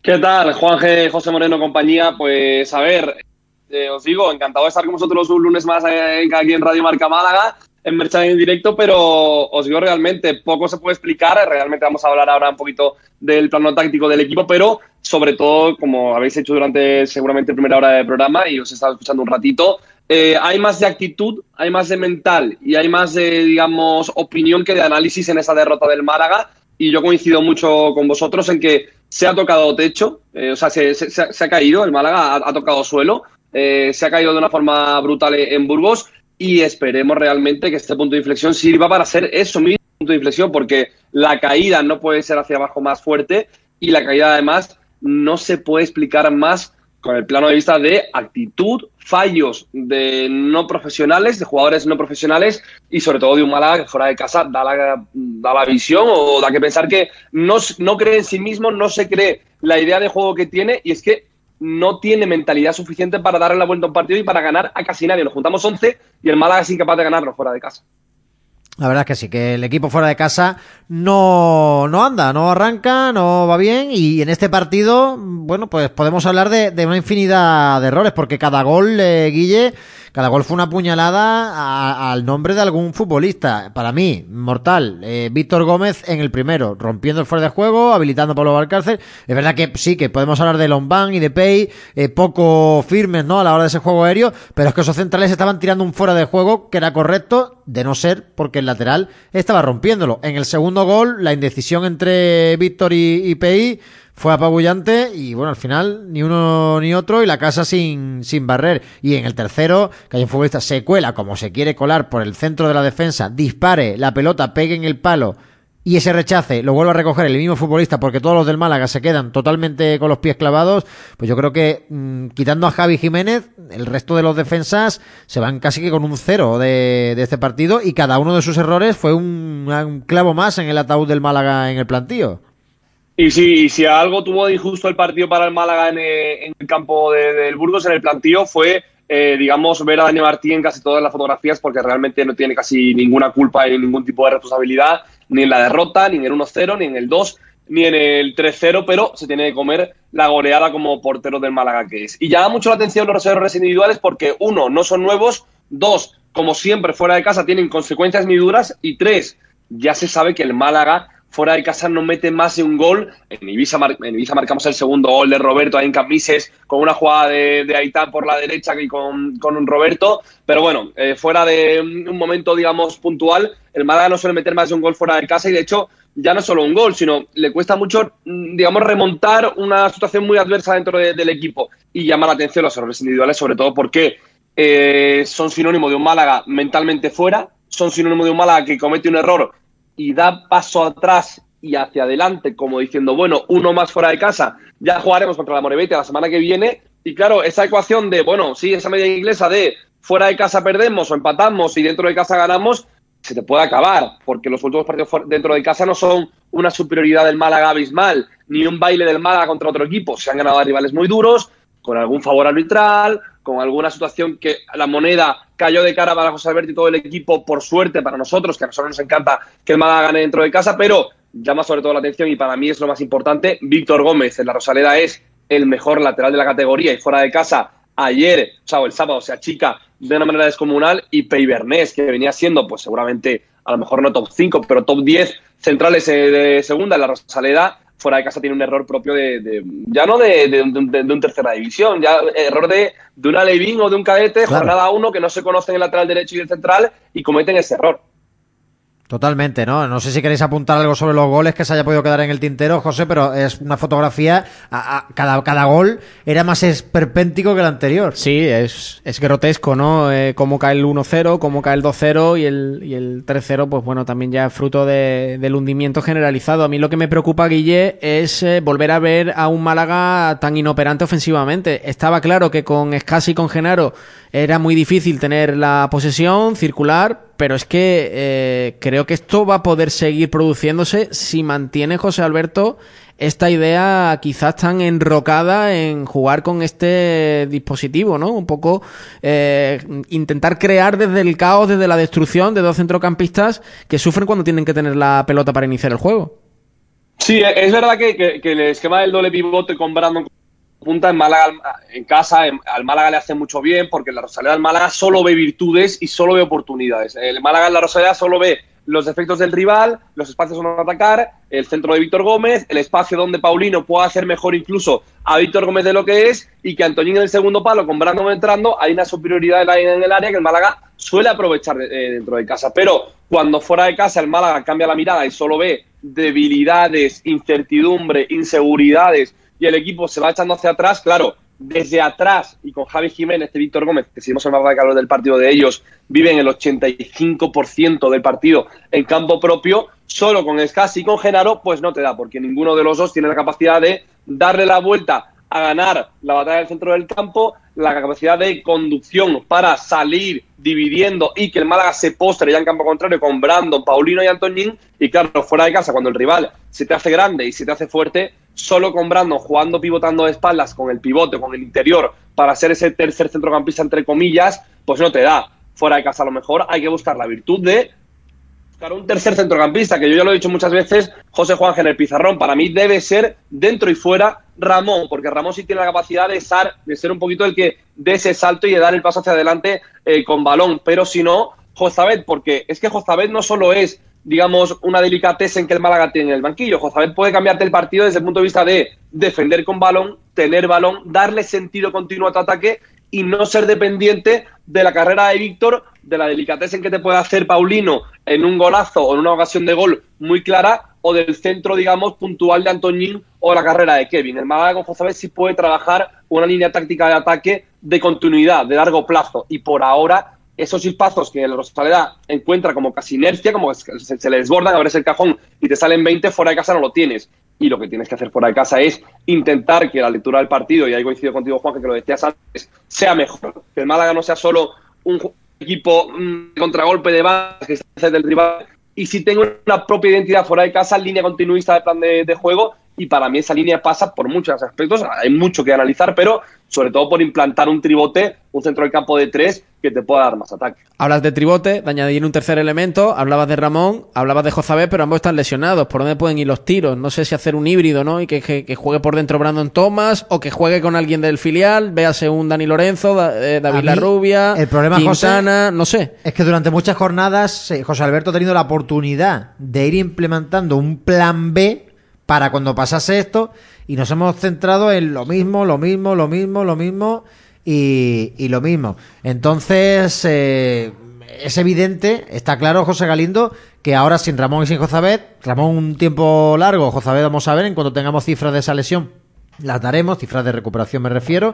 ¿Qué tal, Juanje, José Moreno, compañía? Pues a ver, os digo, encantado de estar con vosotros un lunes más aquí en Radio Marca Málaga, en Merchan en directo, pero os digo realmente, poco se puede explicar. Realmente vamos a hablar ahora un poquito del plano táctico del equipo, pero sobre todo, como habéis hecho durante seguramente primera hora del programa y os he estado escuchando un ratito, hay más de actitud, hay más de mental y hay más de, digamos, opinión que de análisis en esa derrota del Málaga. Y yo coincido mucho con vosotros en que se ha tocado techo, o sea, se ha caído, el Málaga ha tocado suelo, se ha caído de una forma brutal en Burgos y esperemos realmente que este punto de inflexión sirva para ser eso mismo, punto de inflexión, porque la caída no puede ser hacia abajo más fuerte y la caída además no se puede explicar más con el plano de vista de actitud, fallos de no profesionales, de jugadores no profesionales y sobre todo de un Málaga que fuera de casa da la visión o da que pensar que no cree en sí mismo, no se cree la idea de juego que tiene y es que no tiene mentalidad suficiente para darle la vuelta a un partido y para ganar a casi nadie. Nos juntamos 11 y el Málaga es incapaz de ganarlo fuera de casa. La verdad es que sí, que el equipo fuera de casa no anda, no arranca, no va bien y en este partido, bueno, pues podemos hablar de una infinidad de errores porque cada gol, Guille, cada gol fue una puñalada al nombre de algún futbolista. Para mí, mortal, Víctor Gómez en el primero, rompiendo el fuera de juego, habilitando a Pablo Valcárcel. Es verdad que sí, que podemos hablar de Lombán y de Pei, poco firmes, ¿no?, a la hora de ese juego aéreo, pero es que esos centrales estaban tirando un fuera de juego que era correcto, de no ser porque el lateral estaba rompiéndolo. En el segundo gol, la indecisión entre Víctor y Pei fue apabullante y bueno, al final ni uno ni otro y la casa sin barrer. Y en el tercero, que hay un futbolista se cuela como se quiere colar por el centro de la defensa, dispare, la pelota pegue en el palo y ese rechace lo vuelve a recoger el mismo futbolista porque todos los del Málaga se quedan totalmente con los pies clavados, pues yo creo que quitando a Javi Jiménez, el resto de los defensas se van casi que con un 0 de este partido y cada uno de sus errores fue un clavo más en el ataúd del Málaga en el plantío. Y si algo tuvo de injusto el partido para el Málaga en el campo del Burgos, en el plantío, fue, digamos, ver a Dani Martín en casi todas las fotografías porque realmente no tiene casi ninguna culpa ni ningún tipo de responsabilidad, ni en la derrota, ni en el 1-0, ni en el 2, ni en el 3-0, pero se tiene que comer la goleada como portero del Málaga que es. Y llama mucho la atención los errores individuales porque, uno, no son nuevos, dos, como siempre, fuera de casa tienen consecuencias muy duras y tres, ya se sabe que el Málaga fuera de casa no mete más de un gol. En Ibiza marcamos el segundo gol de Roberto ahí en Cambises con una jugada de Aitán por la derecha y con un Roberto. Pero bueno, fuera de un momento, digamos, puntual, el Málaga no suele meter más de un gol fuera de casa y de hecho ya no solo un gol, sino le cuesta mucho, digamos, remontar una situación muy adversa dentro del equipo. Y llama la atención los errores individuales, sobre todo porque son sinónimo de un Málaga mentalmente fuera, son sinónimo de un Málaga que comete un error y da paso atrás y hacia adelante, como diciendo, bueno, uno más fuera de casa, ya jugaremos contra la Moribete la semana que viene. Y claro, esa ecuación de, bueno, sí, esa media inglesa de fuera de casa perdemos o empatamos y dentro de casa ganamos, se te puede acabar, porque los últimos partidos dentro de casa no son una superioridad del Málaga abismal, ni un baile del Málaga contra otro equipo. Se han ganado a rivales muy duros, con algún favor arbitral, con alguna situación que la moneda cayó de cara para José Alberto y todo el equipo, por suerte para nosotros, que a nosotros nos encanta que el Málaga gane dentro de casa, pero llama sobre todo la atención y para mí es lo más importante, Víctor Gómez en la Rosaleda es el mejor lateral de la categoría y fuera de casa ayer, o sea, el sábado se achica de una manera descomunal y Pei Bernés, que venía siendo pues seguramente a lo mejor no top 5, pero top 10 centrales de segunda en la Rosaleda, fuera de casa tiene un error propio ya no de un tercera división, ya error de un alevín o de un cadete, claro. Jornada 1 que no se conocen el lateral derecho y el central y cometen ese error. Totalmente, ¿no? No sé si queréis apuntar algo sobre los goles que se haya podido quedar en el tintero, José, pero es una fotografía, cada gol era más esperpéntico que el anterior. Sí, es grotesco, ¿no? Cómo cae el 1-0, cómo cae el 2-0 y el 3-0, pues bueno, también ya es fruto del hundimiento generalizado. A mí lo que me preocupa, Guille, es volver a ver a un Málaga tan inoperante ofensivamente. Estaba claro que con Escasi y con Genaro era muy difícil tener la posesión, circular, pero es que creo que esto va a poder seguir produciéndose si mantiene José Alberto esta idea quizás tan enrocada en jugar con este dispositivo, ¿no? Un poco intentar crear desde el caos, desde la destrucción de dos centrocampistas que sufren cuando tienen que tener la pelota para iniciar el juego. Sí, es verdad que el esquema del doble pivote con Brandon punta en Málaga, en casa, al Málaga le hace mucho bien porque la Rosaleda del Málaga solo ve virtudes y solo ve oportunidades. El Málaga en la Rosaleda solo ve los defectos del rival, los espacios donde atacar, el centro de Víctor Gómez, el espacio donde Paulino pueda hacer mejor incluso a Víctor Gómez de lo que es, y que Antoñín en el segundo palo, con Brandon entrando, hay una superioridad en el área que el Málaga suele aprovechar dentro de casa. Pero cuando fuera de casa el Málaga cambia la mirada y solo ve debilidades, incertidumbre, inseguridades, y el equipo se va echando hacia atrás, claro, desde atrás, y con Javi Jiménez y Víctor Gómez, que si hemos hablado de calor del partido de ellos, viven el 85% del partido en campo propio, solo con Scassi y con Genaro, pues no te da, porque ninguno de los dos tiene la capacidad de darle la vuelta a ganar la batalla del centro del campo, la capacidad de conducción para salir dividiendo y que el Málaga se postre ya en campo contrario con Brandon, Paulino y Antoñín. Y claro, fuera de casa, cuando el rival se te hace grande y se te hace fuerte, solo con Brandon jugando, pivotando de espaldas con el pivote, con el interior, para ser ese tercer centrocampista, entre comillas, pues no te da. Fuera de casa a lo mejor hay que buscar la virtud de buscar un tercer centrocampista, que yo ya lo he dicho muchas veces, José Juan en el pizarrón. Para mí debe ser dentro y fuera Ramón, porque Ramón sí tiene la capacidad de ser un poquito el que dé ese salto y de dar el paso hacia adelante con balón, pero si no, Jozabet, porque es que Jozabet no solo es, digamos, una delicateza en que el Málaga tiene en el banquillo. Jozabet puede cambiarte el partido desde el punto de vista de defender con balón, tener balón, darle sentido continuo a tu ataque y no ser dependiente de la carrera de Víctor, de la delicateza en que te puede hacer Paulino en un golazo o en una ocasión de gol muy clara, o del centro, digamos, puntual de Antoñín o la carrera de Kevin. El Málaga con Jozabet sí puede trabajar una línea táctica de ataque de continuidad, de largo plazo, y por ahora esos chispazos que el Rosaleda encuentra como casi inercia, como que se le desbordan, abres el cajón y te salen 20, fuera de casa no lo tienes. Y lo que tienes que hacer fuera de casa es intentar que la lectura del partido, y ahí coincido contigo, Juan, que lo decías antes, sea mejor. Que el Málaga no sea solo un equipo de contragolpe de base que se hace del rival, y si tengo una propia identidad fuera de casa, línea continuista de plan de juego, y para mí esa línea pasa por muchos aspectos, hay mucho que analizar, pero sobre todo por implantar un tribote, un centro del campo de 3 que te pueda dar más ataque. Hablas de tribote, de añadir un tercer elemento, hablabas de Ramón, hablabas de Jozabet, pero ambos están lesionados. ¿Por dónde pueden ir los tiros? No sé si hacer un híbrido, ¿no? Y que juegue por dentro Brandon Thomas, o que juegue con alguien del filial, véase un Dani Lorenzo, David Larrubia, el problema, Quintana, José, no sé. Es que durante muchas jornadas José Alberto ha tenido la oportunidad de ir implementando un plan B para cuando pasase esto, y nos hemos centrado en lo mismo y lo mismo. Entonces, es evidente, está claro, José Galindo, que ahora sin Ramón y sin Jozabet, Ramón un tiempo largo, Jozabet vamos a ver, en cuanto tengamos cifras de esa lesión, las daremos, cifras de recuperación me refiero.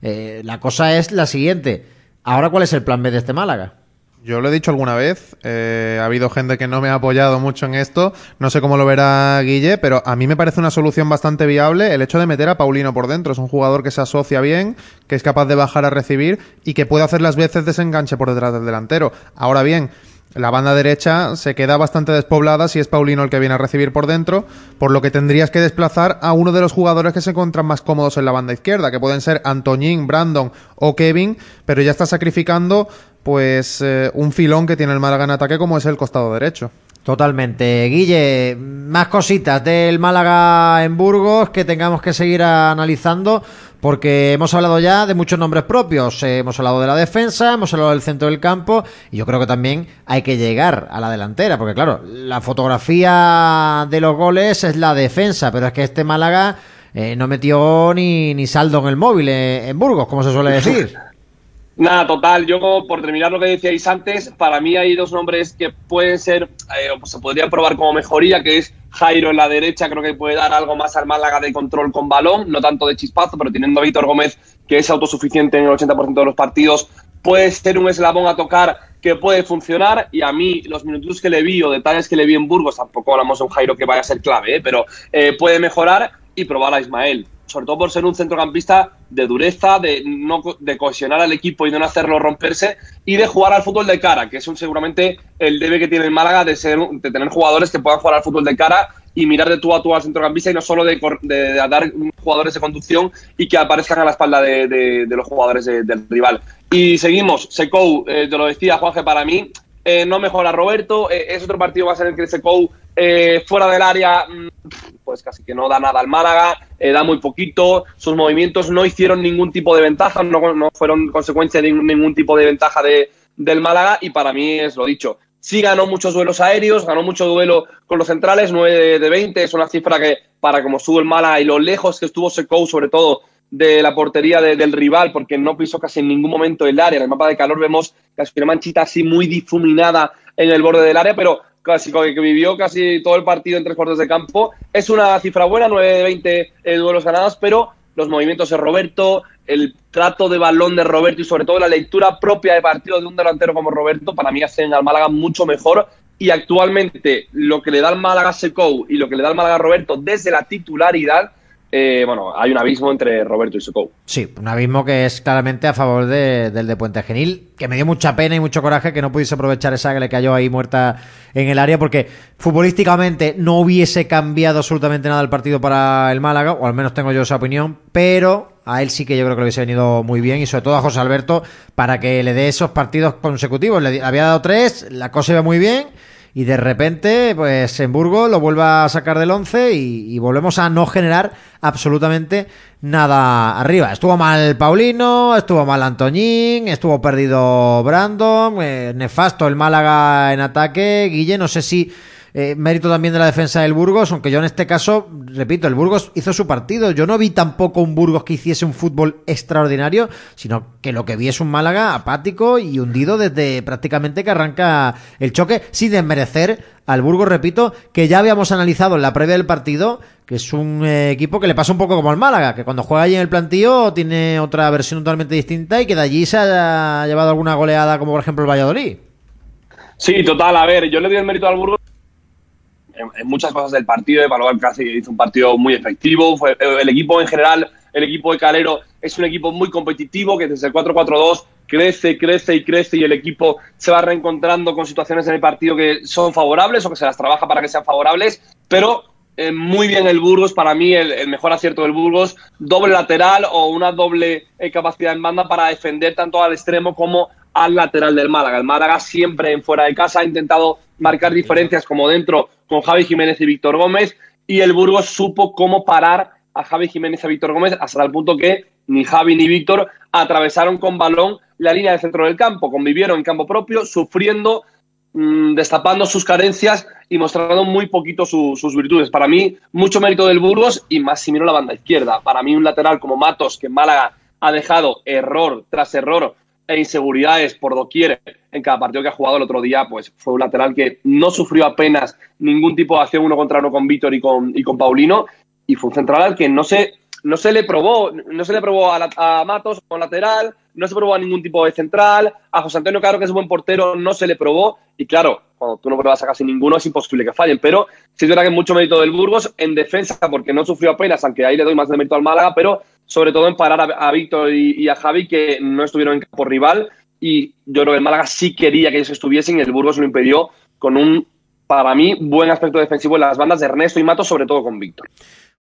La cosa es la siguiente, ahora ¿cuál es el plan B de este Málaga? Yo lo he dicho alguna vez, ha habido gente que no me ha apoyado mucho en esto, no sé cómo lo verá Guille, pero a mí me parece una solución bastante viable el hecho de meter a Paulino por dentro. Es un jugador que se asocia bien, que es capaz de bajar a recibir y que puede hacer las veces de ese enganche por detrás del delantero. Ahora bien, la banda derecha se queda bastante despoblada si es Paulino el que viene a recibir por dentro, por lo que tendrías que desplazar a uno de los jugadores que se encuentran más cómodos en la banda izquierda, que pueden ser Antoñín, Brandon o Kevin, pero ya está sacrificando pues un filón que tiene el Málaga en ataque, como es el costado derecho. Totalmente. Guille, más cositas del Málaga en Burgos que tengamos que seguir analizando, porque hemos hablado ya de muchos nombres propios, hemos hablado de la defensa, hemos hablado del centro del campo, y yo creo que también hay que llegar a la delantera, porque claro, la fotografía de los goles es la defensa, pero es que este Málaga no metió ni saldo en el móvil en Burgos, como se suele decir. Nada, total. Yo, por terminar lo que decíais antes, para mí hay dos nombres que pueden ser, pues se podría probar como mejoría, que es Jairo en la derecha. Creo que puede dar algo más al Málaga de control con balón, no tanto de chispazo, pero teniendo a Víctor Gómez, que es autosuficiente en el 80% de los partidos, puede ser un eslabón a tocar que puede funcionar. Y a mí, los minutos que le vi o detalles que le vi en Burgos, tampoco hablamos de un Jairo que vaya a ser clave, pero puede mejorar, y probar a Ismael, sobre todo por ser un centrocampista de dureza, de cohesionar al equipo y de no hacerlo romperse, y de jugar al fútbol de cara, que es seguramente el debe que tiene el Málaga de tener jugadores que puedan jugar al fútbol de cara y mirar de tú a tú al centrocampista, y no solo de dar jugadores de conducción y que aparezcan a la espalda de los jugadores del rival. Y seguimos, Secou, te lo decía Juanje, para mí no mejora Roberto, es otro partido más en el que Secou fuera del área pues casi que no da nada al Málaga, da muy poquito, sus movimientos no hicieron ningún tipo de ventaja, no fueron consecuencia de ningún tipo de ventaja del Málaga, y para mí es lo dicho. Sí ganó muchos duelos aéreos, ganó mucho duelo con los centrales, 9 de 20, es una cifra que para como estuvo el Málaga y lo lejos que estuvo Secou, sobre todo de la portería del rival, porque no pisó casi en ningún momento el área. En el mapa de calor vemos casi una manchita así muy difuminada en el borde del área, pero casi que vivió casi todo el partido en 3 cuartos de campo. Es una cifra buena, 9 de 20 duelos ganados, pero los movimientos de Roberto, el trato de balón de Roberto y sobre todo la lectura propia de partido de un delantero como Roberto, para mí hacen al Málaga mucho mejor. Y actualmente lo que le da al Málaga a Secou y lo que le da al Málaga a Roberto desde la titularidad, hay un abismo entre Roberto y Secou. Sí, un abismo que es claramente a favor del de Puente Genil, que me dio mucha pena y mucho coraje que no pudiese aprovechar esa que le cayó ahí muerta en el área, porque futbolísticamente no hubiese cambiado absolutamente nada el partido para el Málaga, o al menos tengo yo esa opinión, pero a él sí que yo creo que le hubiese venido muy bien, y sobre todo a José Alberto, para que le dé esos partidos consecutivos. Le había dado 3, la cosa iba muy bien, y de repente, pues en Burgos lo vuelve a sacar del 11 y volvemos a no generar absolutamente nada arriba. Estuvo mal Paulino, estuvo mal Antoñín, estuvo perdido Brandon, nefasto el Málaga en ataque. Guille, no sé si mérito también de la defensa del Burgos, aunque yo en este caso, repito, el Burgos hizo su partido. Yo no vi tampoco un Burgos que hiciese un fútbol extraordinario, sino que lo que vi es un Málaga apático y hundido desde prácticamente que arranca el choque, sin desmerecer al Burgos, repito, que ya habíamos analizado en la previa del partido, que es un equipo que le pasa un poco como al Málaga, que cuando juega allí en el plantío tiene otra versión totalmente distinta y que de allí se ha llevado alguna goleada, como por ejemplo el Valladolid. Sí, total, a ver, yo le doy el mérito al Burgos en muchas cosas del partido. Evaluar casi hizo un partido muy efectivo. El equipo en general, el equipo de Calero, es un equipo muy competitivo que desde el 4-4-2 crece y el equipo se va reencontrando con situaciones en el partido que son favorables o que se las trabaja para que sean favorables, pero muy bien el Burgos. Para mí el mejor acierto del Burgos, doble lateral o una doble capacidad en banda para defender tanto al extremo como al lateral del Málaga. El Málaga siempre en fuera de casa ha intentado marcar diferencias como dentro con Javi Jiménez y Víctor Gómez, y el Burgos supo cómo parar a Javi Jiménez y a Víctor Gómez hasta el punto que ni Javi ni Víctor atravesaron con balón la línea de centro del campo, convivieron en campo propio, sufriendo, destapando sus carencias y mostrando muy poquito sus virtudes. Para mí, mucho mérito del Burgos, y más si miro la banda izquierda. Para mí, un lateral como Matos, que en Málaga ha dejado error tras error e inseguridades por doquier en cada partido que ha jugado. El otro día, pues fue un lateral que no sufrió apenas ningún tipo de acción 1-contra-1 con Víctor y con Paulino, y fue un central al que no se le probó a Matos como lateral, no se probó a ningún tipo de central, a José Antonio Caro, que es un buen portero, no se le probó, y claro, cuando tú no pruebas a casi ninguno es imposible que fallen. Pero sí es verdad que es mucho mérito del Burgos en defensa, porque no sufrió apenas, aunque ahí le doy más de mérito al Málaga, pero sobre todo en parar a Víctor y a Javi, que no estuvieron en campo rival, y yo creo que el Málaga sí quería que ellos estuviesen y el Burgos lo impidió con un, para mí, buen aspecto defensivo en las bandas de Ernesto y Matos, sobre todo con Víctor.